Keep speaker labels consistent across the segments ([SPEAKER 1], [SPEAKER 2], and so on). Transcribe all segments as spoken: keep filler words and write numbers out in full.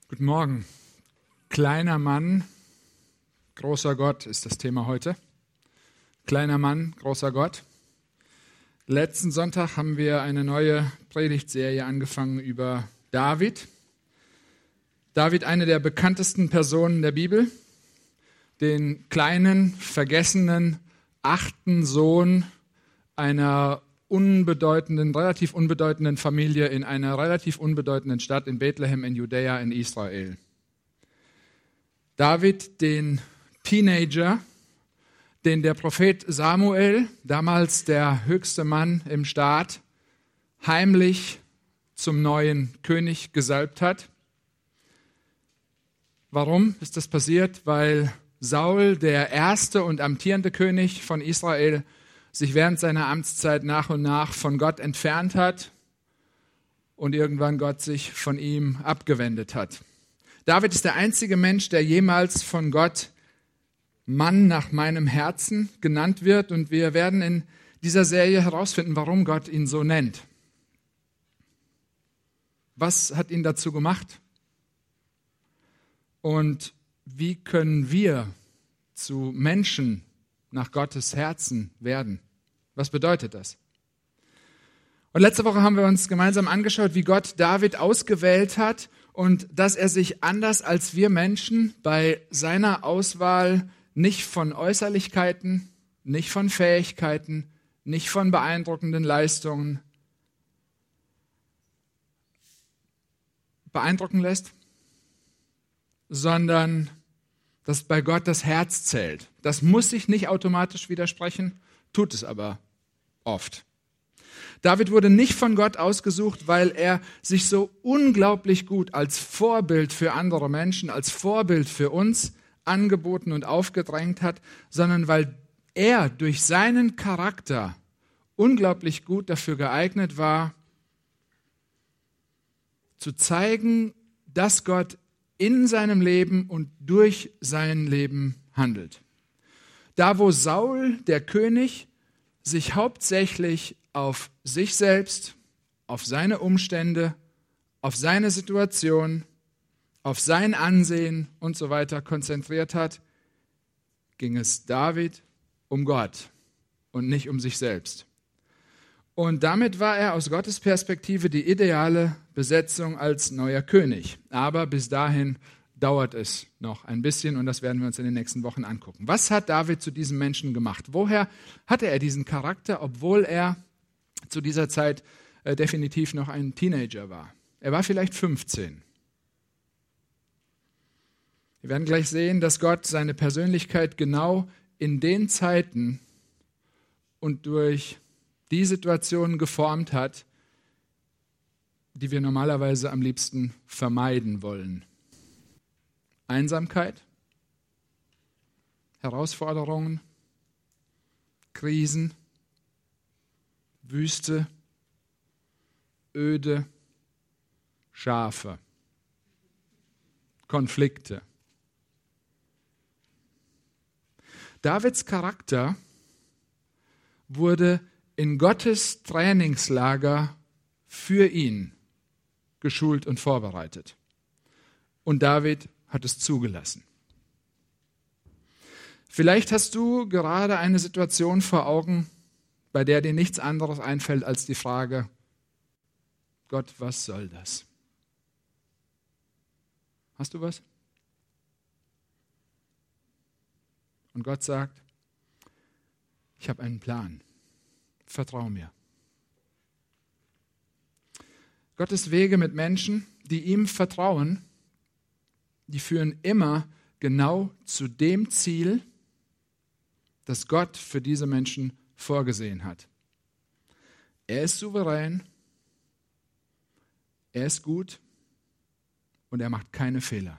[SPEAKER 1] Guten Morgen. Kleiner Mann, großer Gott ist das Thema heute. Kleiner Mann, großer Gott. Letzten Sonntag haben wir eine neue Predigtserie angefangen über David. David, eine der bekanntesten Personen der Bibel, den kleinen, vergessenen, achten Sohn einer unbedeutenden, relativ unbedeutenden Familie in einer relativ unbedeutenden Stadt in Bethlehem in Judäa in Israel. David, den Teenager, den der Prophet Samuel, damals der höchste Mann im Staat, heimlich zum neuen König gesalbt hat. Warum ist das passiert? Weil Saul, der erste und amtierende König von Israel, sich während seiner Amtszeit nach und nach von Gott entfernt hat und irgendwann Gott sich von ihm abgewendet hat. David ist der einzige Mensch, der jemals von Gott Mann nach meinem Herzen genannt wird, und wir werden in dieser Serie herausfinden, warum Gott ihn so nennt. Was hat ihn dazu gemacht? Und wie können wir zu Menschen nach Gottes Herzen werden? Was bedeutet das? Und letzte Woche haben wir uns gemeinsam angeschaut, wie Gott David ausgewählt hat und dass er sich anders als wir Menschen bei seiner Auswahl nicht von Äußerlichkeiten, nicht von Fähigkeiten, nicht von beeindruckenden Leistungen beeindrucken lässt, sondern dass bei Gott das Herz zählt. Das muss sich nicht automatisch widersprechen, tut es aber oft. David wurde nicht von Gott ausgesucht, weil er sich so unglaublich gut als Vorbild für andere Menschen, als Vorbild für uns angeboten und aufgedrängt hat, sondern weil er durch seinen Charakter unglaublich gut dafür geeignet war, zu zeigen, dass Gott in seinem Leben und durch sein Leben handelt. Da, wo Saul, der König, sich hauptsächlich auf sich selbst, auf seine Umstände, auf seine Situation, auf sein Ansehen und so weiter konzentriert hat, ging es David um Gott und nicht um sich selbst. Und damit war er aus Gottes Perspektive die ideale Besetzung als neuer König. Aber bis dahin dauert es noch ein bisschen, und das werden wir uns in den nächsten Wochen angucken. Was hat David zu diesem Menschen gemacht? Woher hatte er diesen Charakter, obwohl er zu dieser Zeit äh, definitiv noch ein Teenager war? Er war vielleicht fünfzehn. Wir werden gleich sehen, dass Gott seine Persönlichkeit genau in den Zeiten und durch die Situationen geformt hat, die wir normalerweise am liebsten vermeiden wollen. Einsamkeit, Herausforderungen, Krisen, Wüste, Öde, Schafe, Konflikte. Davids Charakter wurde in Gottes Trainingslager für ihn geschult und vorbereitet. Und David hat es zugelassen. Vielleicht hast du gerade eine Situation vor Augen, bei der dir nichts anderes einfällt als die Frage: Gott, was soll das? Hast du was? Und Gott sagt: Ich habe einen Plan. Vertrau mir. Gottes Wege mit Menschen, die ihm vertrauen, die führen immer genau zu dem Ziel, das Gott für diese Menschen vorgesehen hat. Er ist souverän, er ist gut und er macht keine Fehler.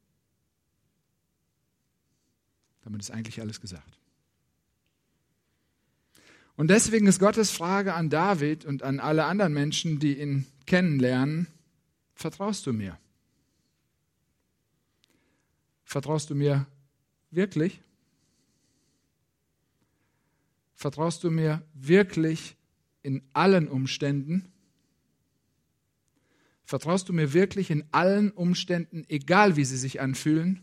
[SPEAKER 1] Damit ist eigentlich alles gesagt. Und deswegen ist Gottes Frage an David und an alle anderen Menschen, die ihn kennenlernen: Vertraust du mir? Vertraust du mir wirklich? Vertraust du mir wirklich in allen Umständen? Vertraust du mir wirklich in allen Umständen, egal wie sie sich anfühlen?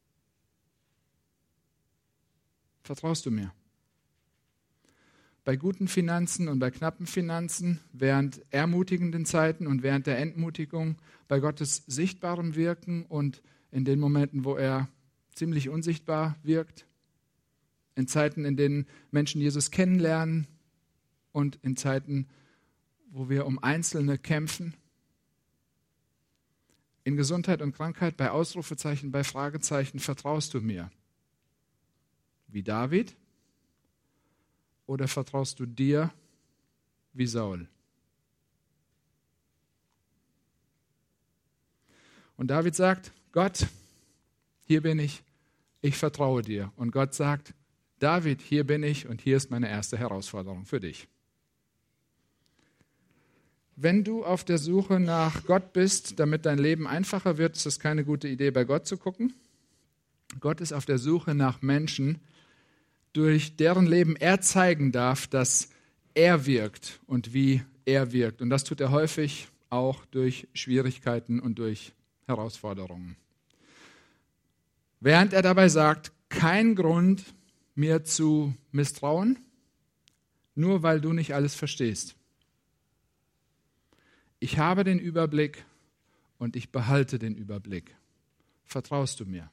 [SPEAKER 1] Vertraust du mir? Bei guten Finanzen und bei knappen Finanzen, während ermutigenden Zeiten und während der Entmutigung, bei Gottes sichtbarem Wirken und in den Momenten, wo er ziemlich unsichtbar wirkt, in Zeiten, in denen Menschen Jesus kennenlernen und in Zeiten, wo wir um Einzelne kämpfen, in Gesundheit und Krankheit, bei Ausrufezeichen, bei Fragezeichen, vertraust du mir? Wie David? Oder vertraust du dir wie Saul? Und David sagt, Gott, hier bin ich, ich vertraue dir. Und Gott sagt, David, hier bin ich und hier ist meine erste Herausforderung für dich. Wenn du auf der Suche nach Gott bist, damit dein Leben einfacher wird, ist es keine gute Idee, bei Gott zu gucken. Gott ist auf der Suche nach Menschen, durch deren Leben er zeigen darf, dass er wirkt und wie er wirkt. Und das tut er häufig auch durch Schwierigkeiten und durch Herausforderungen. Während er dabei sagt, kein Grund, mir zu misstrauen, nur weil du nicht alles verstehst. Ich habe den Überblick und ich behalte den Überblick. Vertraust du mir?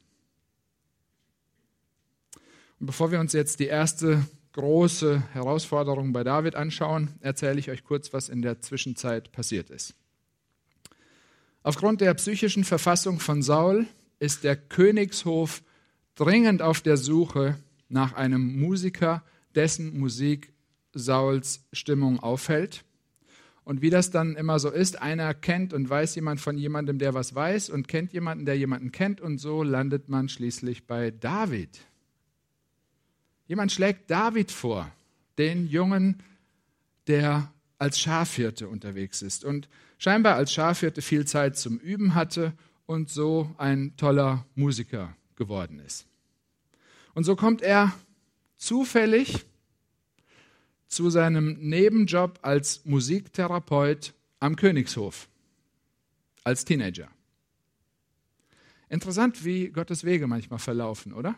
[SPEAKER 1] Und bevor wir uns jetzt die erste große Herausforderung bei David anschauen, erzähle ich euch kurz, was in der Zwischenzeit passiert ist. Aufgrund der psychischen Verfassung von Saul ist der Königshof dringend auf der Suche nach einem Musiker, dessen Musik Sauls Stimmung aufhält. Und wie das dann immer so ist, einer kennt und weiß jemand von jemandem, der was weiß und kennt jemanden, der jemanden kennt und so landet man schließlich bei David. Jemand schlägt David vor, den Jungen, der als Schafhirte unterwegs ist und scheinbar als Schafhirte viel Zeit zum Üben hatte und so ein toller Musiker geworden ist. Und so kommt er zufällig zu seinem Nebenjob als Musiktherapeut am Königshof, als Teenager. Interessant, wie Gottes Wege manchmal verlaufen, oder?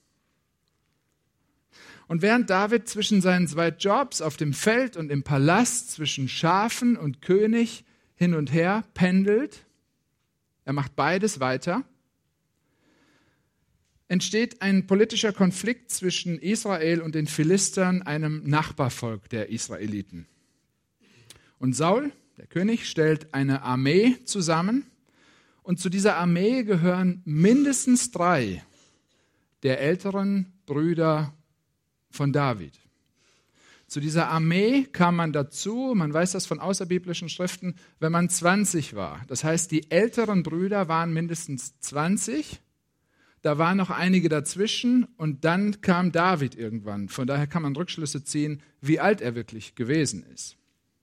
[SPEAKER 1] Und während David zwischen seinen zwei Jobs auf dem Feld und im Palast, zwischen Schafen und König hin und her pendelt, er macht beides weiter, entsteht ein politischer Konflikt zwischen Israel und den Philistern, einem Nachbarvolk der Israeliten. Und Saul, der König, stellt eine Armee zusammen und zu dieser Armee gehören mindestens drei der älteren Brüder von David. Zu dieser Armee kam man dazu, man weiß das von außerbiblischen Schriften, wenn man zwanzig war. Das heißt, die älteren Brüder waren mindestens zwanzig, da waren noch einige dazwischen und dann kam David irgendwann. Von daher kann man Rückschlüsse ziehen, wie alt er wirklich gewesen ist.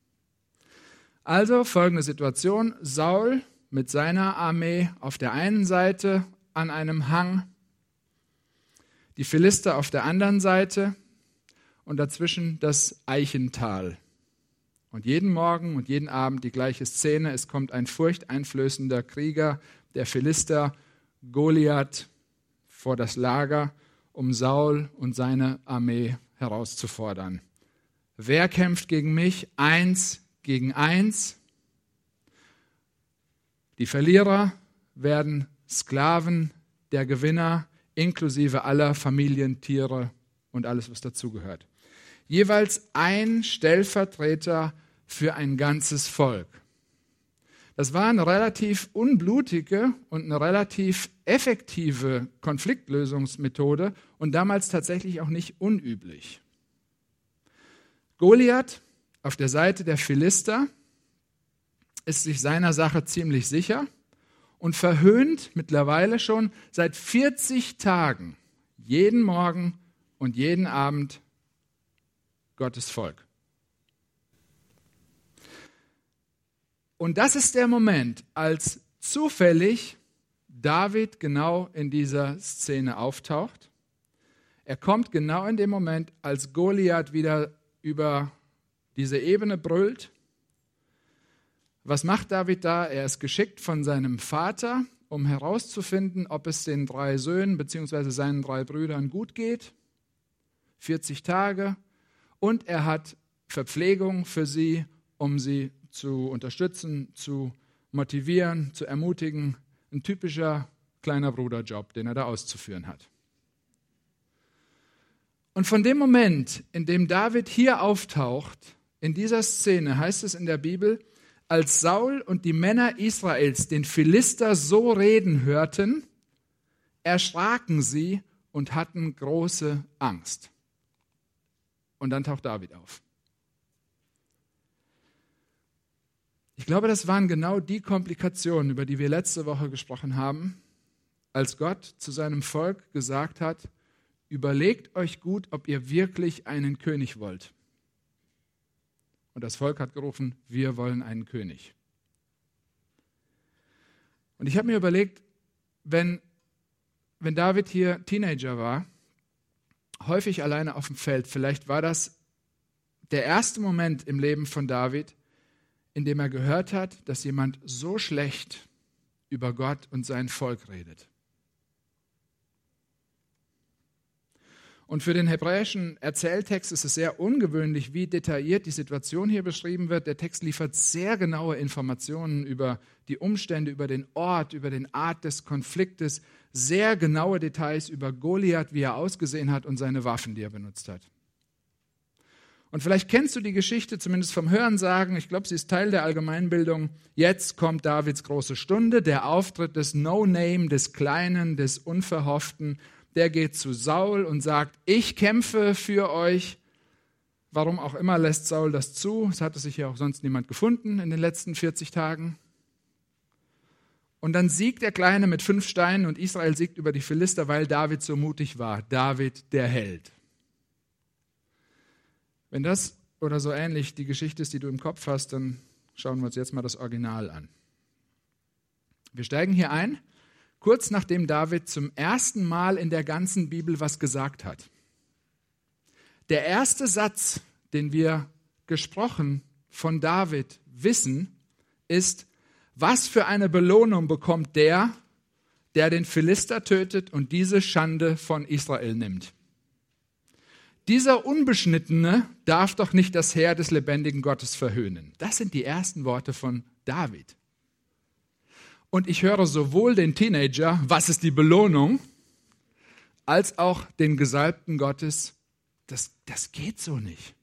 [SPEAKER 1] Also folgende Situation, Saul mit seiner Armee auf der einen Seite an einem Hang, die Philister auf der anderen Seite und dazwischen das Eichental. Und jeden Morgen und jeden Abend die gleiche Szene. Es kommt ein furchteinflößender Krieger der Philister, Goliath, vor das Lager, um Saul und seine Armee herauszufordern. Wer kämpft gegen mich? Eins gegen eins. Die Verlierer werden Sklaven der Gewinner, inklusive aller Familientiere und alles, was dazugehört. Jeweils ein Stellvertreter für ein ganzes Volk. Das war eine relativ unblutige und eine relativ effektive Konfliktlösungsmethode und damals tatsächlich auch nicht unüblich. Goliath auf der Seite der Philister ist sich seiner Sache ziemlich sicher und verhöhnt mittlerweile schon seit vierzig Tagen jeden Morgen und jeden Abend Gottes Volk. Und das ist der Moment, als zufällig David genau in dieser Szene auftaucht. Er kommt genau in dem Moment, als Goliath wieder über diese Ebene brüllt, Was macht David da? Er ist geschickt von seinem Vater, um herauszufinden, ob es den drei Söhnen bzw. seinen drei Brüdern gut geht. vierzig Tage. Und er hat Verpflegung für sie, um sie zu unterstützen, zu motivieren, zu ermutigen. Ein typischer kleiner Bruderjob, den er da auszuführen hat. Und von dem Moment, in dem David hier auftaucht, in dieser Szene heißt es in der Bibel, als Saul und die Männer Israels den Philister so reden hörten, erschraken sie und hatten große Angst. Und dann taucht David auf. Ich glaube, das waren genau die Komplikationen, über die wir letzte Woche gesprochen haben, als Gott zu seinem Volk gesagt hat, überlegt euch gut, ob ihr wirklich einen König wollt. Und das Volk hat gerufen, wir wollen einen König. Und ich habe mir überlegt, wenn, wenn David hier Teenager war, häufig alleine auf dem Feld, vielleicht war das der erste Moment im Leben von David, in dem er gehört hat, dass jemand so schlecht über Gott und sein Volk redet. Und für den hebräischen Erzähltext ist es sehr ungewöhnlich, wie detailliert die Situation hier beschrieben wird. Der Text liefert sehr genaue Informationen über die Umstände, über den Ort, über den Art des Konfliktes, sehr genaue Details über Goliath, wie er ausgesehen hat und seine Waffen, die er benutzt hat. Und vielleicht kennst du die Geschichte, zumindest vom Hörensagen, ich glaube, sie ist Teil der Allgemeinbildung. Jetzt kommt Davids große Stunde, der Auftritt des No-Name, des Kleinen, des Unverhofften. Der geht zu Saul und sagt, ich kämpfe für euch. Warum auch immer lässt Saul das zu. Es hatte sich ja auch sonst niemand gefunden in den letzten vierzig Tagen. Und dann siegt der Kleine mit fünf Steinen und Israel siegt über die Philister, weil David so mutig war. David, der Held. Wenn das oder so ähnlich die Geschichte ist, die du im Kopf hast, dann schauen wir uns jetzt mal das Original an. Wir steigen hier ein, kurz nachdem David zum ersten Mal in der ganzen Bibel was gesagt hat. Der erste Satz, den wir gesprochen von David wissen, ist, was für eine Belohnung bekommt der, der den Philister tötet und diese Schande von Israel nimmt. Dieser Unbeschnittene darf doch nicht das Heer des lebendigen Gottes verhöhnen. Das sind die ersten Worte von David. Und ich höre sowohl den Teenager, was ist die Belohnung, als auch den Gesalbten Gottes, das, das geht so nicht.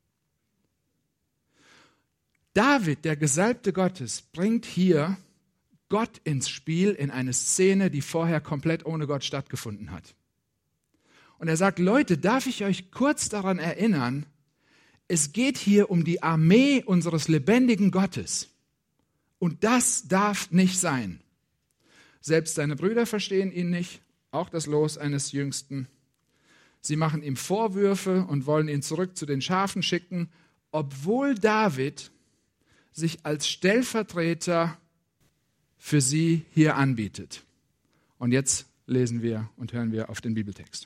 [SPEAKER 1] David, der Gesalbte Gottes, bringt hier Gott ins Spiel in eine Szene, die vorher komplett ohne Gott stattgefunden hat. Und er sagt, Leute, darf ich euch kurz daran erinnern, es geht hier um die Armee unseres lebendigen Gottes. Und das darf nicht sein. Selbst seine Brüder verstehen ihn nicht, auch das Los eines Jüngsten. Sie machen ihm Vorwürfe und wollen ihn zurück zu den Schafen schicken, obwohl David sich als Stellvertreter für sie hier anbietet. Und jetzt lesen wir und hören wir auf den Bibeltext.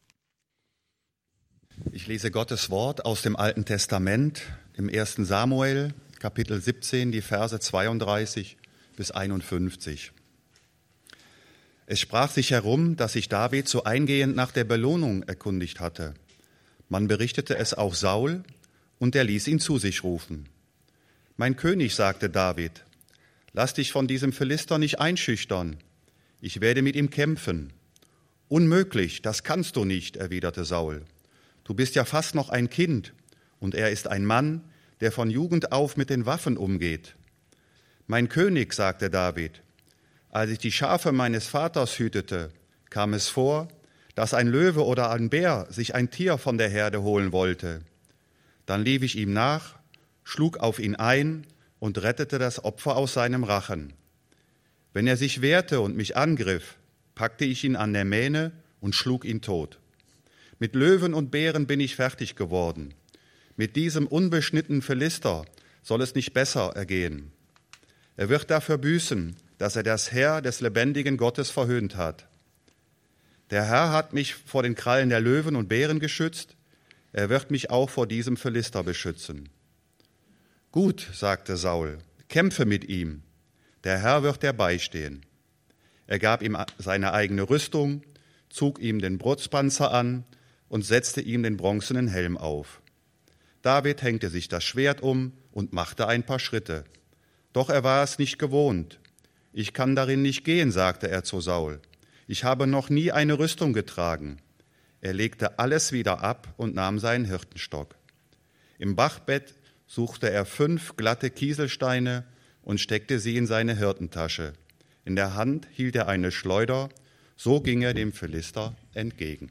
[SPEAKER 2] Ich lese Gottes Wort aus dem Alten Testament, im ersten Samuel, Kapitel siebzehn, die Verse zweiunddreißig bis einundfünfzig. Es sprach sich herum, dass sich David so eingehend nach der Belohnung erkundigt hatte. Man berichtete es auch Saul, und er ließ ihn zu sich rufen. Mein König, sagte David, lass dich von diesem Philister nicht einschüchtern. Ich werde mit ihm kämpfen. Unmöglich, das kannst du nicht, erwiderte Saul. Du bist ja fast noch ein Kind, und er ist ein Mann, der von Jugend auf mit den Waffen umgeht. Mein König, sagte David, als ich die Schafe meines Vaters hütete, kam es vor, dass ein Löwe oder ein Bär sich ein Tier von der Herde holen wollte. Dann lief ich ihm nach, schlug auf ihn ein und rettete das Opfer aus seinem Rachen. Wenn er sich wehrte und mich angriff, packte ich ihn an der Mähne und schlug ihn tot. Mit Löwen und Bären bin ich fertig geworden. Mit diesem unbeschnittenen Philister soll es nicht besser ergehen. Er wird dafür büßen, dass er das Heer des lebendigen Gottes verhöhnt hat. Der Herr hat mich vor den Krallen der Löwen und Bären geschützt. Er wird mich auch vor diesem Philister beschützen. Gut, sagte Saul, kämpfe mit ihm, der Herr wird dir beistehen. Er gab ihm seine eigene Rüstung, zog ihm den Brustpanzer an und setzte ihm den bronzenen Helm auf. David hängte sich das Schwert um und machte ein paar Schritte. Doch er war es nicht gewohnt. Ich kann darin nicht gehen, sagte er zu Saul. Ich habe noch nie eine Rüstung getragen. Er legte alles wieder ab und nahm seinen Hirtenstock. Im Bachbett suchte er fünf glatte Kieselsteine und steckte sie in seine Hirtentasche. In der Hand hielt er eine Schleuder, so ging er dem Philister entgegen.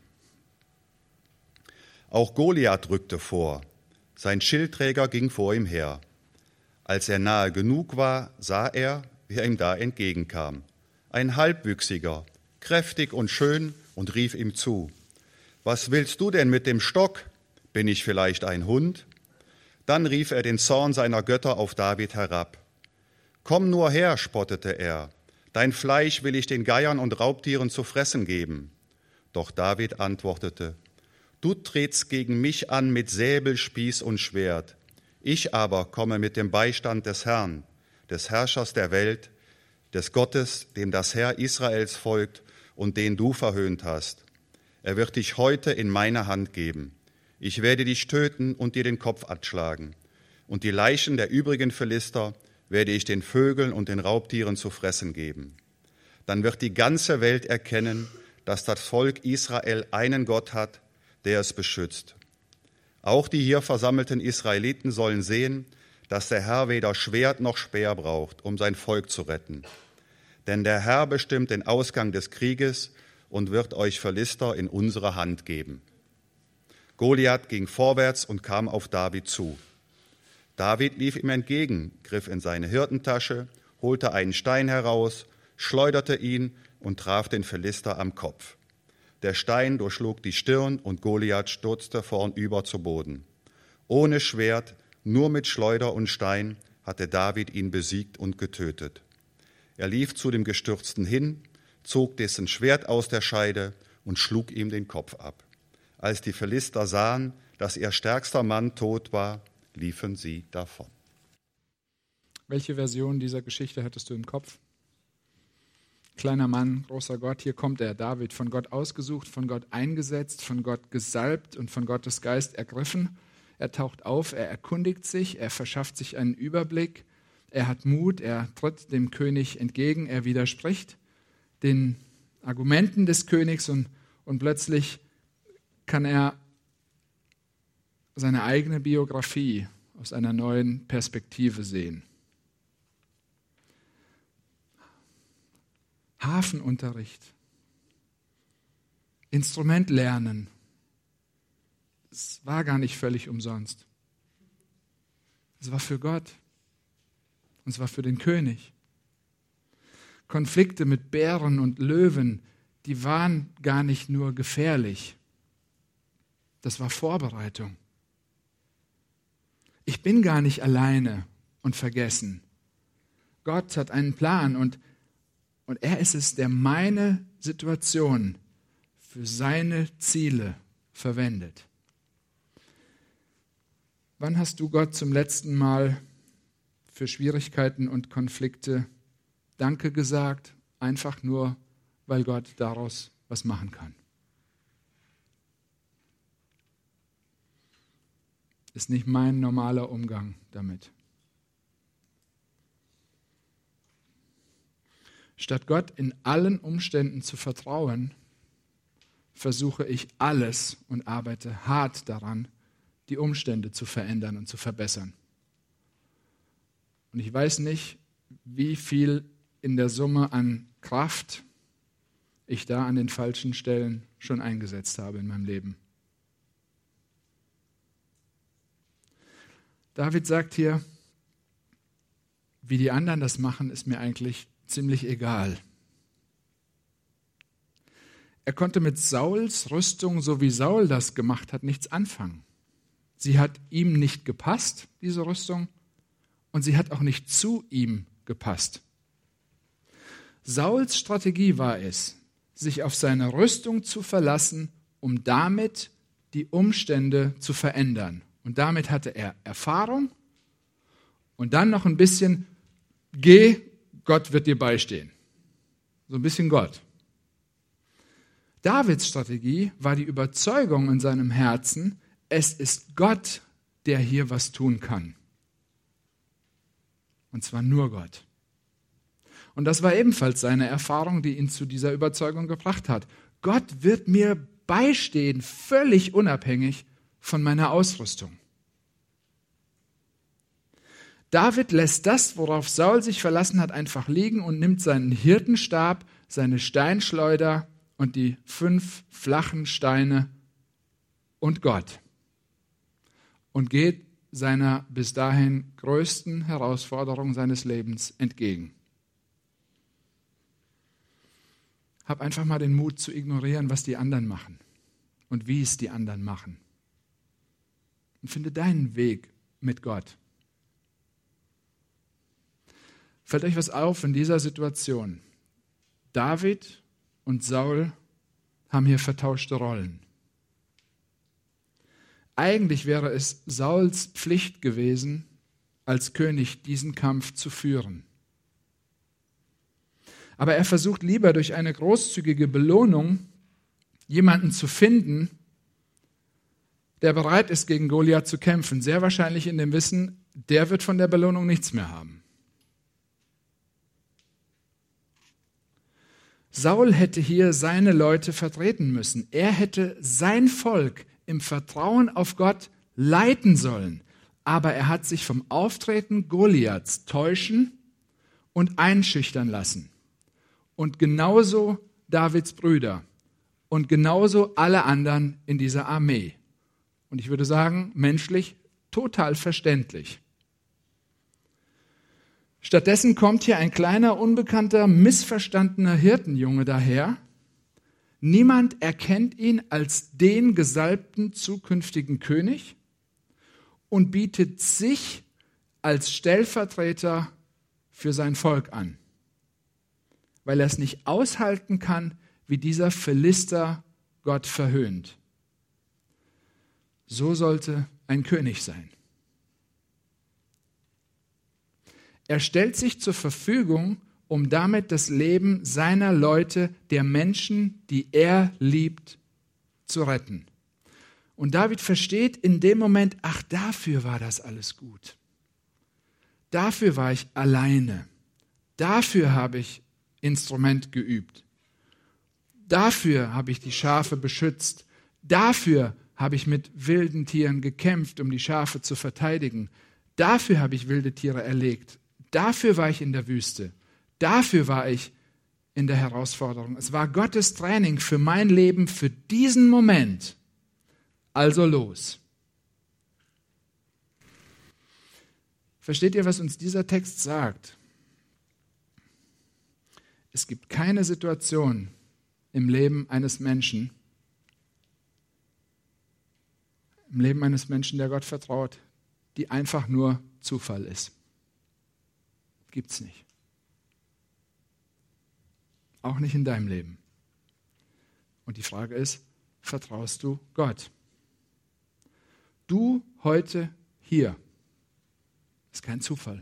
[SPEAKER 2] Auch Goliath rückte vor, sein Schildträger ging vor ihm her. Als er nahe genug war, sah er, wer ihm da entgegenkam. Ein Halbwüchsiger, kräftig und schön, und rief ihm zu: Was willst du denn mit dem Stock? Bin ich vielleicht ein Hund? Dann rief er den Zorn seiner Götter auf David herab. Komm nur her, spottete er, dein Fleisch will ich den Geiern und Raubtieren zu fressen geben. Doch David antwortete: Du trittst gegen mich an mit Säbel, Spieß und Schwert. Ich aber komme mit dem Beistand des Herrn, des Herrschers der Welt, des Gottes, dem das Heer Israels folgt und den du verhöhnt hast. Er wird dich heute in meine Hand geben. Ich werde dich töten und dir den Kopf abschlagen. Und die Leichen der übrigen Philister werde ich den Vögeln und den Raubtieren zu fressen geben. Dann wird die ganze Welt erkennen, dass das Volk Israel einen Gott hat, der es beschützt. Auch die hier versammelten Israeliten sollen sehen, dass der Herr weder Schwert noch Speer braucht, um sein Volk zu retten. Denn der Herr bestimmt den Ausgang des Krieges und wird euch Philister in unsere Hand geben. Goliath ging vorwärts und kam auf David zu. David lief ihm entgegen, griff in seine Hirtentasche, holte einen Stein heraus, schleuderte ihn und traf den Philister am Kopf. Der Stein durchschlug die Stirn und Goliath stürzte vornüber zu Boden. Ohne Schwert, nur mit Schleuder und Stein hatte David ihn besiegt und getötet. Er lief zu dem Gestürzten hin, zog dessen Schwert aus der Scheide und schlug ihm den Kopf ab. Als die Philister sahen, dass ihr stärkster Mann tot war, liefen sie davon.
[SPEAKER 1] Welche Version dieser Geschichte hattest du im Kopf? Kleiner Mann, großer Gott, hier kommt er, David, von Gott ausgesucht, von Gott eingesetzt, von Gott gesalbt und von Gottes Geist ergriffen. Er taucht auf, er erkundigt sich, er verschafft sich einen Überblick, er hat Mut, er tritt dem König entgegen, er widerspricht den Argumenten des Königs und, und plötzlich kann er seine eigene Biografie aus einer neuen Perspektive sehen. Hafenunterricht, Instrument lernen, es war gar nicht völlig umsonst. Es war für Gott und es war für den König. Konflikte mit Bären und Löwen, die waren gar nicht nur gefährlich. Das war Vorbereitung. Ich bin gar nicht alleine und vergessen. Gott hat einen Plan und, und er ist es, der meine Situation für seine Ziele verwendet. Wann hast du Gott zum letzten Mal für Schwierigkeiten und Konflikte Danke gesagt, einfach nur, weil Gott daraus was machen kann? Ist nicht mein normaler Umgang damit. Statt Gott in allen Umständen zu vertrauen, versuche ich alles und arbeite hart daran, die Umstände zu verändern und zu verbessern. Und ich weiß nicht, wie viel in der Summe an Kraft ich da an den falschen Stellen schon eingesetzt habe in meinem Leben. David sagt hier, wie die anderen das machen, ist mir eigentlich ziemlich egal. Er konnte mit Sauls Rüstung, so wie Saul das gemacht hat, nichts anfangen. Sie hat ihm nicht gepasst, diese Rüstung, und sie hat auch nicht zu ihm gepasst. Sauls Strategie war es, sich auf seine Rüstung zu verlassen, um damit die Umstände zu verändern. Und damit hatte er Erfahrung und dann noch ein bisschen geh, Gott wird dir beistehen. So ein bisschen Gott. Davids Strategie war die Überzeugung in seinem Herzen, es ist Gott, der hier was tun kann. Und zwar nur Gott. Und das war ebenfalls seine Erfahrung, die ihn zu dieser Überzeugung gebracht hat. Gott wird mir beistehen, völlig unabhängig von meiner Ausrüstung. David lässt das, worauf Saul sich verlassen hat, einfach liegen und nimmt seinen Hirtenstab, seine Steinschleuder und die fünf flachen Steine und Gott und geht seiner bis dahin größten Herausforderung seines Lebens entgegen. Hab einfach mal den Mut zu ignorieren, was die anderen machen und wie es die anderen machen. Und finde deinen Weg mit Gott. Fällt euch was auf in dieser Situation? David und Saul haben hier vertauschte Rollen. Eigentlich wäre es Sauls Pflicht gewesen, als König diesen Kampf zu führen. Aber er versucht lieber durch eine großzügige Belohnung jemanden zu finden, der bereit ist, gegen Goliath zu kämpfen. Sehr wahrscheinlich in dem Wissen, der wird von der Belohnung nichts mehr haben. Saul hätte hier seine Leute vertreten müssen. Er hätte sein Volk im Vertrauen auf Gott leiten sollen. Aber er hat sich vom Auftreten Goliaths täuschen und einschüchtern lassen. Und genauso Davids Brüder und genauso alle anderen in dieser Armee. Und ich würde sagen, menschlich total verständlich. Stattdessen kommt hier ein kleiner, unbekannter, missverstandener Hirtenjunge daher. Niemand erkennt ihn als den gesalbten zukünftigen König und bietet sich als Stellvertreter für sein Volk an, weil er es nicht aushalten kann, wie dieser Philister Gott verhöhnt. So sollte ein König sein. Er stellt sich zur Verfügung, um damit das Leben seiner Leute, der Menschen, die er liebt, zu retten. Und David versteht in dem Moment, ach, dafür war das alles gut. Dafür war ich alleine. Dafür habe ich Instrument geübt. Dafür habe ich die Schafe beschützt. Dafür habe ich mit wilden Tieren gekämpft, um die Schafe zu verteidigen. Dafür habe ich wilde Tiere erlegt. Dafür war ich in der Wüste. Dafür war ich in der Herausforderung. Es war Gottes Training für mein Leben, für diesen Moment. Also los. Versteht ihr, was uns dieser Text sagt? Es gibt keine Situation im Leben eines Menschen, im Leben eines Menschen, der Gott vertraut, die einfach nur Zufall ist. Gibt's nicht. Auch nicht in deinem Leben. Und die Frage ist, vertraust du Gott? Du heute hier ist kein Zufall.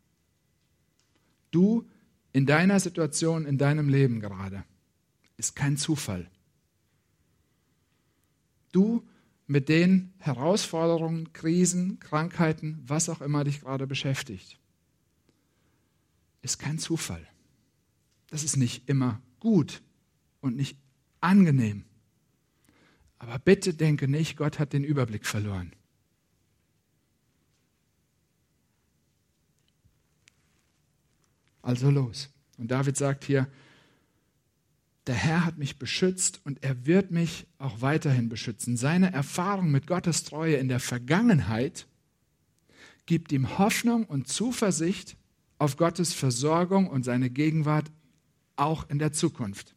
[SPEAKER 1] Du in deiner Situation, in deinem Leben gerade, ist kein Zufall. Du mit den Herausforderungen, Krisen, Krankheiten, was auch immer dich gerade beschäftigt, ist kein Zufall. Das ist nicht immer gut und nicht angenehm. Aber bitte denke nicht, Gott hat den Überblick verloren. Also los. Und David sagt hier, der Herr hat mich beschützt und er wird mich auch weiterhin beschützen. Seine Erfahrung mit Gottes Treue in der Vergangenheit gibt ihm Hoffnung und Zuversicht auf Gottes Versorgung und seine Gegenwart auch in der Zukunft.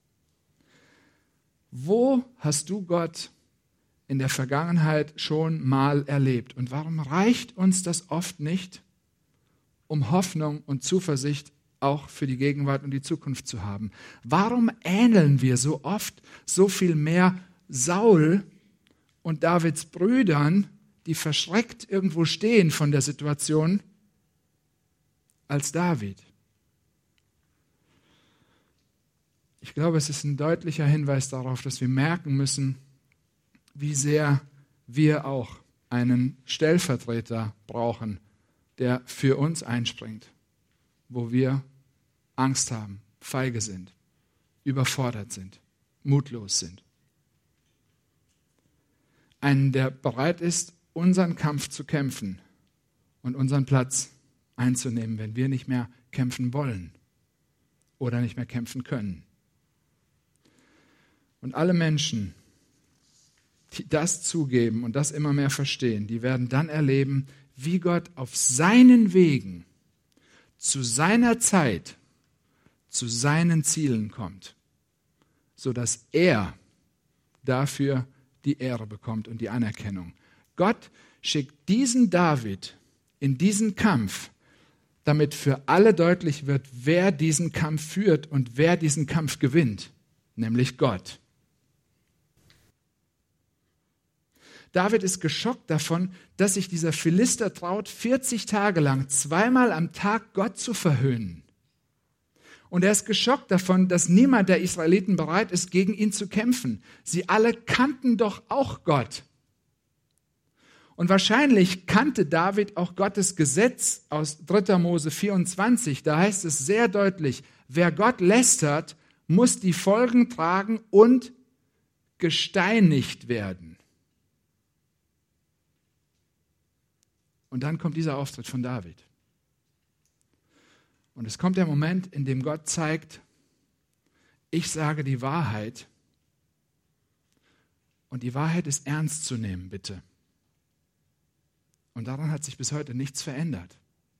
[SPEAKER 1] Wo hast du Gott in der Vergangenheit schon mal erlebt? Und warum reicht uns das oft nicht, um Hoffnung und Zuversicht auch für die Gegenwart und die Zukunft zu haben? Warum ähneln wir so oft so viel mehr Saul und Davids Brüdern, die verschreckt irgendwo stehen von der Situation, als David. Ich glaube, es ist ein deutlicher Hinweis darauf, dass wir merken müssen, wie sehr wir auch einen Stellvertreter brauchen, der für uns einspringt, wo wir Angst haben, feige sind, überfordert sind, mutlos sind. Einen, der bereit ist, unseren Kampf zu kämpfen und unseren Platz einzunehmen, wenn wir nicht mehr kämpfen wollen oder nicht mehr kämpfen können. Und alle Menschen, die das zugeben und das immer mehr verstehen, die werden dann erleben, wie Gott auf seinen Wegen, zu seiner Zeit, zu seinen Zielen kommt, sodass er dafür die Ehre bekommt und die Anerkennung. Gott schickt diesen David in diesen Kampf, damit für alle deutlich wird, wer diesen Kampf führt und wer diesen Kampf gewinnt, nämlich Gott. David ist geschockt davon, dass sich dieser Philister traut, vierzig Tage lang zweimal am Tag Gott zu verhöhnen. Und er ist geschockt davon, dass niemand der Israeliten bereit ist, gegen ihn zu kämpfen. Sie alle kannten doch auch Gott. Und wahrscheinlich kannte David auch Gottes Gesetz aus dritter Mose vierundzwanzig. Da heißt es sehr deutlich, wer Gott lästert, muss die Folgen tragen und gesteinigt werden. Und dann kommt dieser Auftritt von David. Und es kommt der Moment, in dem Gott zeigt, ich sage die Wahrheit. Und die Wahrheit ist ernst zu nehmen, bitte. Und daran hat sich bis heute nichts verändert.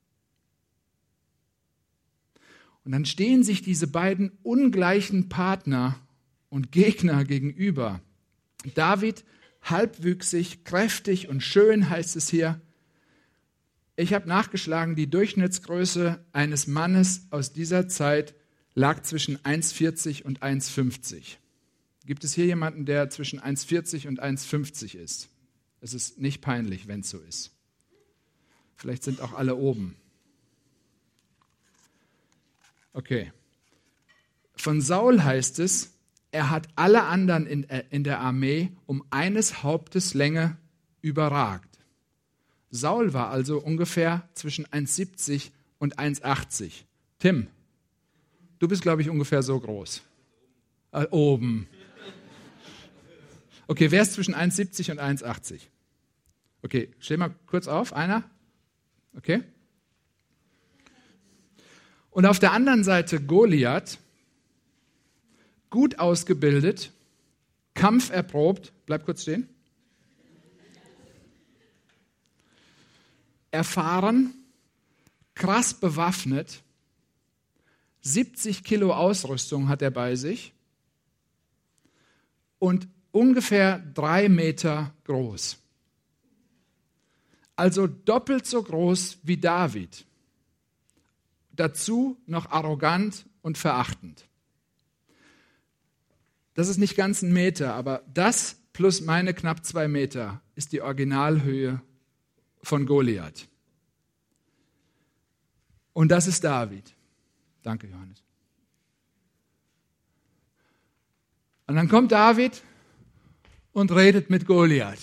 [SPEAKER 1] Und dann stehen sich diese beiden ungleichen Partner und Gegner gegenüber. David, halbwüchsig, kräftig und schön, heißt es hier. Ich habe nachgeschlagen, die Durchschnittsgröße eines Mannes aus dieser Zeit lag zwischen eins Komma vierzig und eins Komma fünfzig. Gibt es hier jemanden, der zwischen eins Komma vierzig und eins Komma fünfzig ist? Es ist nicht peinlich, wenn es so ist. Vielleicht sind auch alle oben. Okay. Von Saul heißt es, er hat alle anderen in, in der Armee um eines Hauptes Länge überragt. Saul war also ungefähr zwischen eins Komma siebzig und eins Komma achtzig. Tim, du bist, glaube ich, ungefähr so groß. Äh, oben. Okay, wer ist zwischen eins Komma siebzig und eins Komma achtzig? Okay, steh mal kurz auf, einer. Okay. Und auf der anderen Seite Goliath, gut ausgebildet, kampferprobt, bleib kurz stehen, erfahren, krass bewaffnet, siebzig Kilo Ausrüstung hat er bei sich und ungefähr drei Meter groß. Also doppelt so groß wie David. Dazu noch arrogant und verachtend. Das ist nicht ganz ein Meter, aber das plus meine knapp zwei Meter ist die Originalhöhe von Goliath. Und das ist David. Danke, Johannes. Und dann kommt David und redet mit Goliath.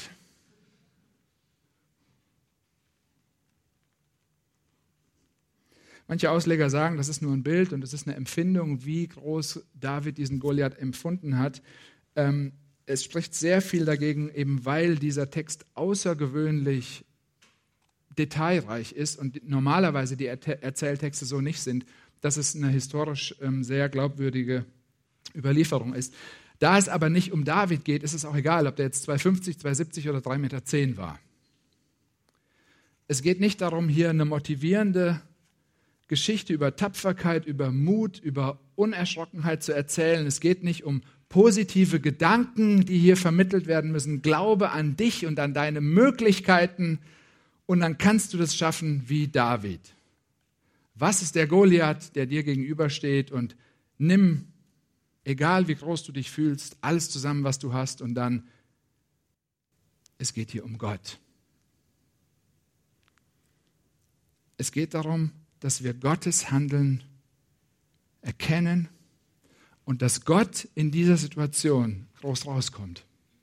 [SPEAKER 1] Manche Ausleger sagen, das ist nur ein Bild und es ist eine Empfindung, wie groß David diesen Goliath empfunden hat. Ähm, es spricht sehr viel dagegen, eben weil dieser Text außergewöhnlich detailreich ist und normalerweise die Erzähltexte so nicht sind, dass es eine historisch ähm, sehr glaubwürdige Überlieferung ist. Da es aber nicht um David geht, ist es auch egal, ob der jetzt zwei Meter fünfzig, zwei Meter siebzig oder drei Meter zehn war. Es geht nicht darum, hier eine motivierende Geschichte über Tapferkeit, über Mut, über Unerschrockenheit zu erzählen. Es geht nicht um positive Gedanken, die hier vermittelt werden müssen. Glaube an dich und an deine Möglichkeiten und dann kannst du das schaffen wie David. Was ist der Goliath, der dir gegenübersteht und nimm, egal wie groß du dich fühlst, alles zusammen, was du hast und dann, es geht hier um Gott. Es geht darum, dass wir Gottes Handeln erkennen und dass Gott in dieser Situation groß rauskommt.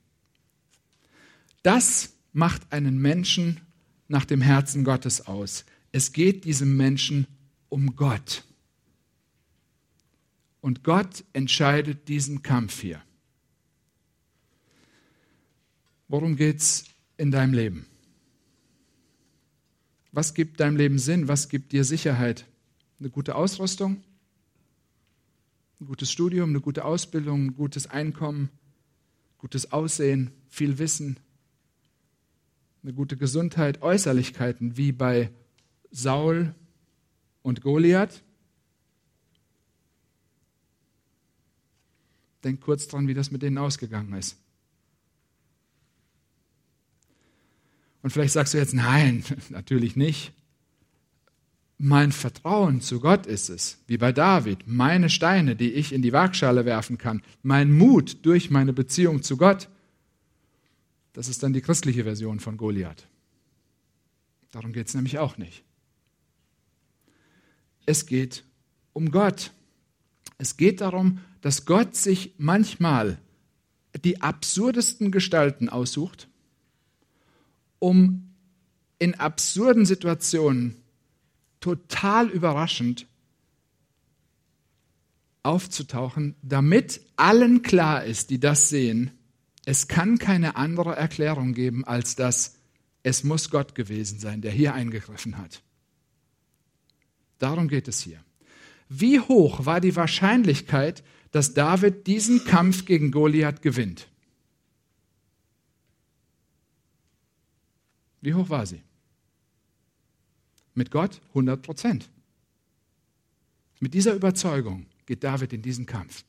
[SPEAKER 1] Das macht einen Menschen nach dem Herzen Gottes aus. Es geht diesem Menschen um Gott. Und Gott entscheidet diesen Kampf hier. Worum geht es in deinem Leben? Was gibt deinem Leben Sinn? Was gibt dir Sicherheit? Eine gute Ausrüstung? Ein gutes Studium, eine gute Ausbildung, ein gutes Einkommen, gutes Aussehen, viel Wissen, eine gute Gesundheit, Äußerlichkeiten wie bei Saul und Goliath. Denk kurz dran, wie das mit denen ausgegangen ist. Und vielleicht sagst du jetzt, nein, natürlich nicht. Mein Vertrauen zu Gott ist es, wie bei David, meine Steine, die ich in die Waagschale werfen kann, mein Mut durch meine Beziehung zu Gott. Das ist dann die christliche Version von Goliath. Darum geht es nämlich auch nicht. Es geht um Gott. Es geht darum, dass Gott sich manchmal die absurdesten Gestalten aussucht, um in absurden Situationen total überraschend aufzutauchen, damit allen klar ist, die das sehen, es kann keine andere Erklärung geben, als dass es muss Gott gewesen sein, der hier eingegriffen hat. Darum geht es hier. Wie hoch war die Wahrscheinlichkeit, dass David diesen Kampf gegen Goliath gewinnt? Wie hoch war sie? Mit Gott hundert Prozent. Mit dieser Überzeugung geht David in diesen Kampf.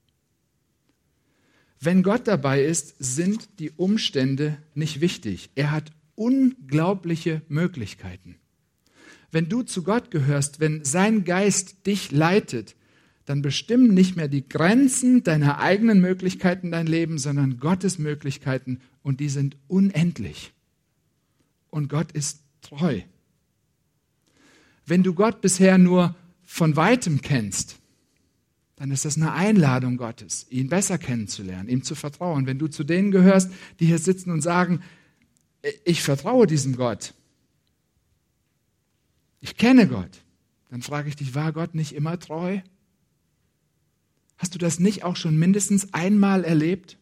[SPEAKER 1] Wenn Gott dabei ist, sind die Umstände nicht wichtig. Er hat unglaubliche Möglichkeiten. Wenn du zu Gott gehörst, wenn sein Geist dich leitet, dann bestimmen nicht mehr die Grenzen deiner eigenen Möglichkeiten dein Leben, sondern Gottes Möglichkeiten, und die sind unendlich. Und Gott ist treu. Wenn du Gott bisher nur von Weitem kennst, dann ist das eine Einladung Gottes, ihn besser kennenzulernen, ihm zu vertrauen. Wenn du zu denen gehörst, die hier sitzen und sagen, ich vertraue diesem Gott, ich kenne Gott, dann frage ich dich, war Gott nicht immer treu? Hast du das nicht auch schon mindestens einmal erlebt?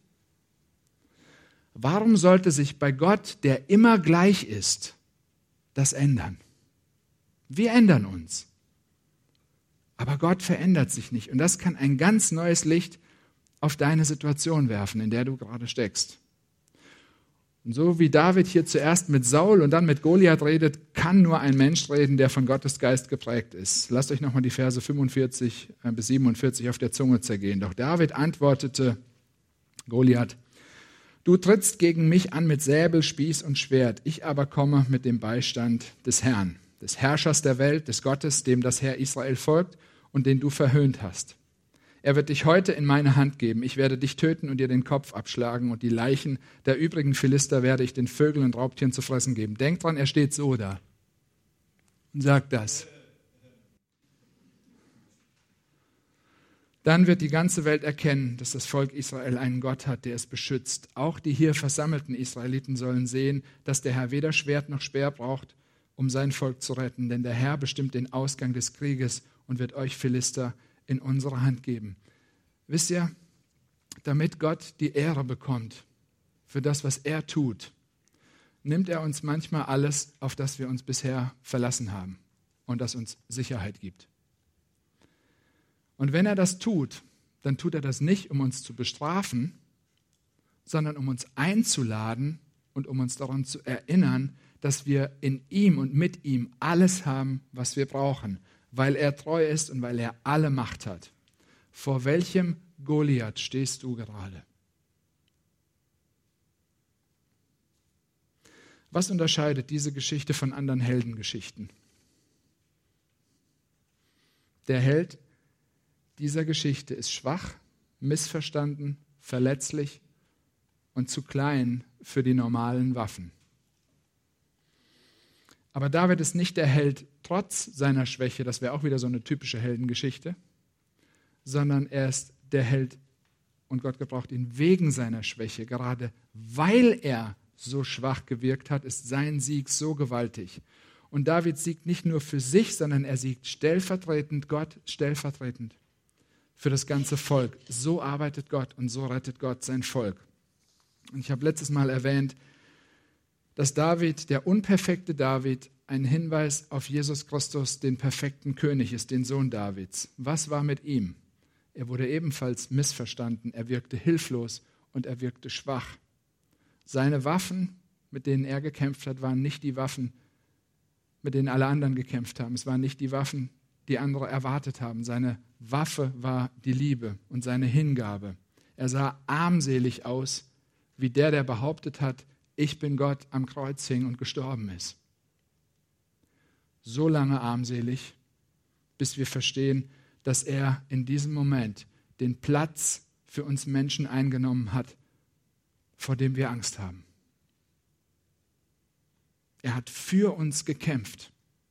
[SPEAKER 1] Warum sollte sich bei Gott, der immer gleich ist, das ändern? Wir ändern uns. Aber Gott verändert sich nicht. Und das kann ein ganz neues Licht auf deine Situation werfen, in der du gerade steckst. Und so wie David hier zuerst mit Saul und dann mit Goliath redet, kann nur ein Mensch reden, der von Gottes Geist geprägt ist. Lasst euch nochmal die Verse fünfundvierzig bis siebenundvierzig auf der Zunge zergehen. Doch David antwortete Goliath: Du trittst gegen mich an mit Säbel, Spieß und Schwert. Ich aber komme mit dem Beistand des Herrn, des Herrschers der Welt, des Gottes, dem das Heer Israel folgt und den du verhöhnt hast. Er wird dich heute in meine Hand geben. Ich werde dich töten und dir den Kopf abschlagen, und die Leichen der übrigen Philister werde ich den Vögeln und Raubtieren zu fressen geben. Denk dran, er steht so da und sagt das. Dann wird die ganze Welt erkennen, dass das Volk Israel einen Gott hat, der es beschützt. Auch die hier versammelten Israeliten sollen sehen, dass der Herr weder Schwert noch Speer braucht, um sein Volk zu retten. Denn der Herr bestimmt den Ausgang des Krieges und wird euch Philister in unsere Hand geben. Wisst ihr, damit Gott die Ehre bekommt für das, was er tut, nimmt er uns manchmal alles, auf das wir uns bisher verlassen haben und das uns Sicherheit gibt. Und wenn er das tut, dann tut er das nicht, um uns zu bestrafen, sondern um uns einzuladen und um uns daran zu erinnern, dass wir in ihm und mit ihm alles haben, was wir brauchen, weil er treu ist und weil er alle Macht hat. Vor welchem Goliath stehst du gerade? Was unterscheidet diese Geschichte von anderen Heldengeschichten? Der Held dieser Geschichte ist schwach, missverstanden, verletzlich und zu klein für die normalen Waffen. Aber David ist nicht der Held trotz seiner Schwäche, das wäre auch wieder so eine typische Heldengeschichte, sondern er ist der Held und Gott gebraucht ihn wegen seiner Schwäche. Gerade weil er so schwach gewirkt hat, ist sein Sieg so gewaltig. Und David siegt nicht nur für sich, sondern er siegt stellvertretend, Gott stellvertretend für das ganze Volk. So arbeitet Gott und so rettet Gott sein Volk. Und ich habe letztes Mal erwähnt, dass David, der unperfekte David, ein Hinweis auf Jesus Christus, den perfekten König ist, den Sohn Davids. Was war mit ihm? Er wurde ebenfalls missverstanden, er wirkte hilflos und er wirkte schwach. Seine Waffen, mit denen er gekämpft hat, waren nicht die Waffen, mit denen alle anderen gekämpft haben. Es waren nicht die Waffen, die andere erwartet haben. Seine Waffe war die Liebe und seine Hingabe. Er sah armselig aus, wie der, der behauptet hat, ich bin Gott, am Kreuz hing und gestorben ist. So lange armselig, bis wir verstehen, dass er in diesem Moment den Platz für uns Menschen eingenommen hat, vor dem wir Angst haben. Er hat für uns gekämpft.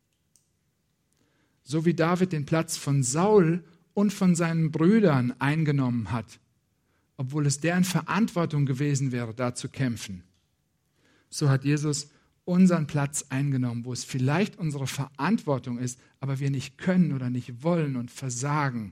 [SPEAKER 1] So wie David den Platz von Saul und von seinen Brüdern eingenommen hat, obwohl es deren Verantwortung gewesen wäre, da zu kämpfen. So hat Jesus unseren Platz eingenommen, wo es vielleicht unsere Verantwortung ist, aber wir nicht können oder nicht wollen und versagen,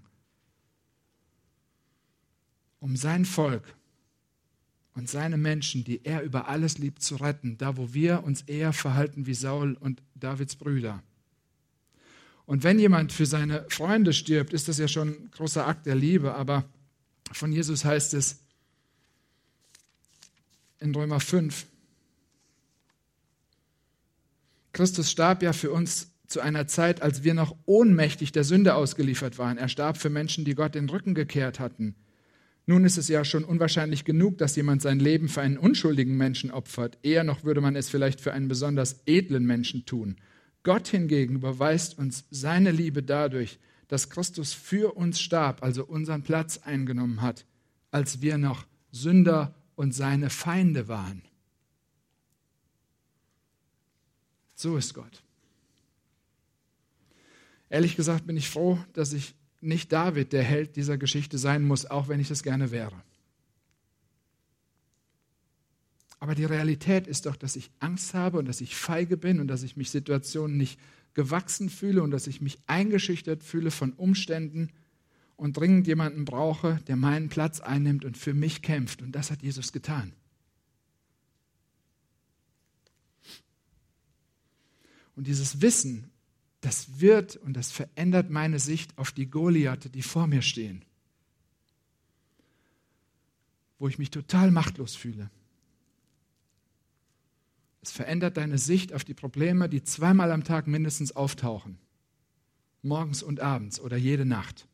[SPEAKER 1] um sein Volk und seine Menschen, die er über alles liebt, zu retten, da wo wir uns eher verhalten wie Saul und Davids Brüder. Und wenn jemand für seine Freunde stirbt, ist das ja schon ein großer Akt der Liebe, aber von Jesus heißt es in Römer fünf, Christus starb ja für uns zu einer Zeit, als wir noch ohnmächtig der Sünde ausgeliefert waren. Er starb für Menschen, die Gott den Rücken gekehrt hatten. Nun ist es ja schon unwahrscheinlich genug, dass jemand sein Leben für einen unschuldigen Menschen opfert. Eher noch würde man es vielleicht für einen besonders edlen Menschen tun. Gott hingegen beweist uns seine Liebe dadurch, dass Christus für uns starb, also unseren Platz eingenommen hat, als wir noch Sünder und seine Feinde waren. So ist Gott. Ehrlich gesagt bin ich froh, dass ich nicht David, der Held dieser Geschichte, sein muss, auch wenn ich das gerne wäre. Aber die Realität ist doch, dass ich Angst habe und dass ich feige bin und dass ich mich Situationen nicht gewachsen fühle und dass ich mich eingeschüchtert fühle von Umständen und dringend jemanden brauche, der meinen Platz einnimmt und für mich kämpft. Und das hat Jesus getan. Und dieses Wissen, das wird und das verändert meine Sicht auf die Goliathe, die vor mir stehen, wo ich mich total machtlos fühle. Es verändert deine Sicht auf die Probleme, die zweimal am Tag mindestens auftauchen, morgens und abends oder jede Nacht.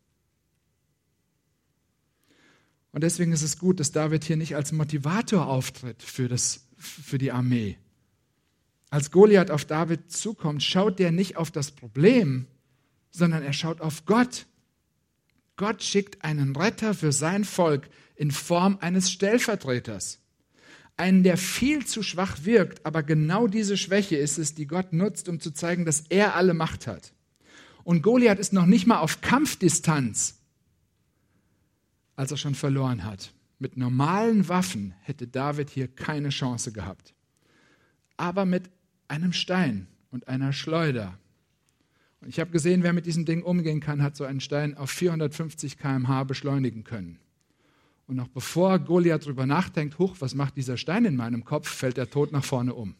[SPEAKER 1] Und deswegen ist es gut, dass David hier nicht als Motivator auftritt für, das, für die Armee. Als Goliath auf David zukommt, schaut der nicht auf das Problem, sondern er schaut auf Gott. Gott schickt einen Retter für sein Volk in Form eines Stellvertreters. Einen, der viel zu schwach wirkt, aber genau diese Schwäche ist es, die Gott nutzt, um zu zeigen, dass er alle Macht hat. Und Goliath ist noch nicht mal auf Kampfdistanz, als er schon verloren hat. Mit normalen Waffen hätte David hier keine Chance gehabt. Aber mit einem Stein und einer Schleuder. Und ich habe gesehen, wer mit diesem Ding umgehen kann, hat so einen Stein auf vierhundertfünfzig Kilometer pro Stunde beschleunigen können. Und noch bevor Goliath darüber nachdenkt, huch, was macht dieser Stein in meinem Kopf, fällt er tot nach vorne um.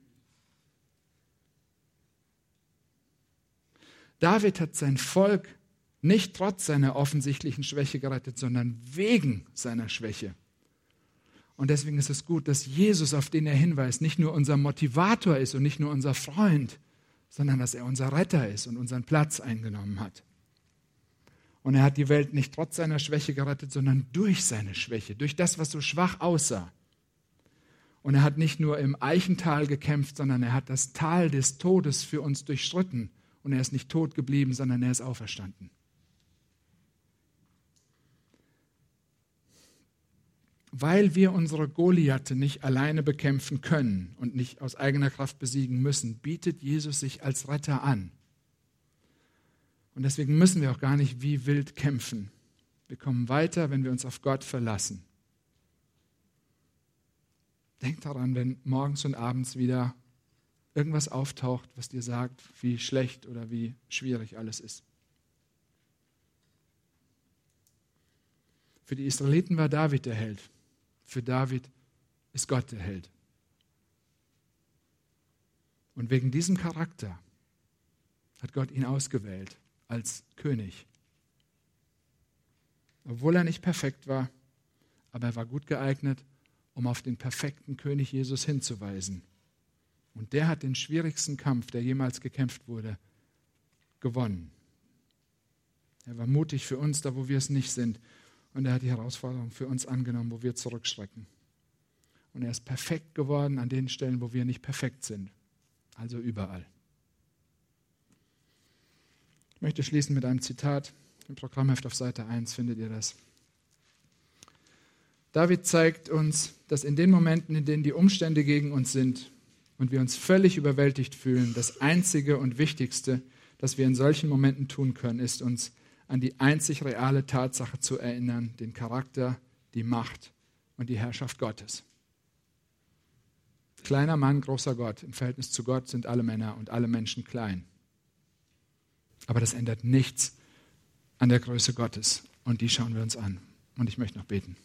[SPEAKER 1] David hat sein Volk nicht trotz seiner offensichtlichen Schwäche gerettet, sondern wegen seiner Schwäche. Und deswegen ist es gut, dass Jesus, auf den er hinweist, nicht nur unser Motivator ist und nicht nur unser Freund, sondern dass er unser Retter ist und unseren Platz eingenommen hat. Und er hat die Welt nicht trotz seiner Schwäche gerettet, sondern durch seine Schwäche, durch das, was so schwach aussah. Und er hat nicht nur im Eichental gekämpft, sondern er hat das Tal des Todes für uns durchschritten. Und er ist nicht tot geblieben, sondern er ist auferstanden. weil wir unsere Goliathe nicht alleine bekämpfen können und nicht aus eigener Kraft besiegen müssen, bietet Jesus sich als Retter an. Und deswegen müssen wir auch gar nicht wie wild kämpfen. Wir kommen weiter, wenn wir uns auf Gott verlassen. Denk daran, wenn morgens und abends wieder irgendwas auftaucht, was dir sagt, wie schlecht oder wie schwierig alles ist. Für die Israeliten war David der Held. Für David ist Gott der Held. Und wegen diesem Charakter hat Gott ihn ausgewählt als König. Obwohl er nicht perfekt war, aber er war gut geeignet, um auf den perfekten König Jesus hinzuweisen. Und der hat den schwierigsten Kampf, der jemals gekämpft wurde, gewonnen. Er war mutig für uns, da wo wir es nicht sind. Und er hat die Herausforderung für uns angenommen, wo wir zurückschrecken. Und er ist perfekt geworden an den Stellen, wo wir nicht perfekt sind. Also überall. Ich möchte schließen mit einem Zitat. Im Programmheft auf Seite eins findet ihr das. David zeigt uns, dass in den Momenten, in denen die Umstände gegen uns sind und wir uns völlig überwältigt fühlen, das Einzige und Wichtigste, das wir in solchen Momenten tun können, ist uns an die einzig reale Tatsache zu erinnern, den Charakter, die Macht und die Herrschaft Gottes. Kleiner Mann, großer Gott. Im Verhältnis zu Gott sind alle Männer und alle Menschen klein. Aber das ändert nichts an der Größe Gottes. Und die schauen wir uns an. Und ich möchte noch beten.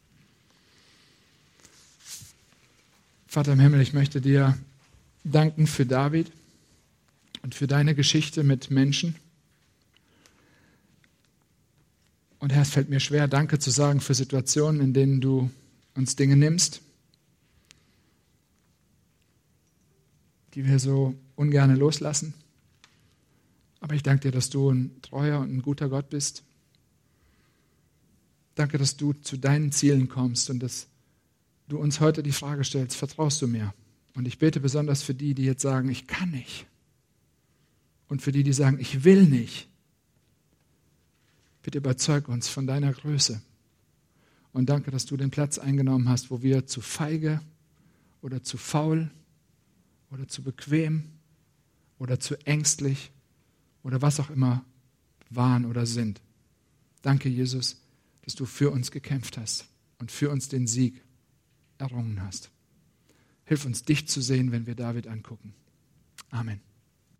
[SPEAKER 1] Vater im Himmel, ich möchte dir danken für David und für deine Geschichte mit Menschen. Und Herr, es fällt mir schwer, Danke zu sagen für Situationen, in denen du uns Dinge nimmst, die wir so ungern loslassen. Aber ich danke dir, dass du ein treuer und ein guter Gott bist. Danke, dass du zu deinen Zielen kommst und dass du uns heute die Frage stellst, vertraust du mir? Und ich bete besonders für die, die jetzt sagen, ich kann nicht. Und für die, die sagen, ich will nicht. Bitte überzeug uns von deiner Größe. Und danke, dass du den Platz eingenommen hast, wo wir zu feige oder zu faul oder zu bequem oder zu ängstlich oder was auch immer waren oder sind. Danke, Jesus, dass du für uns gekämpft hast und für uns den Sieg errungen hast. Hilf uns, dich zu sehen, wenn wir David angucken. Amen.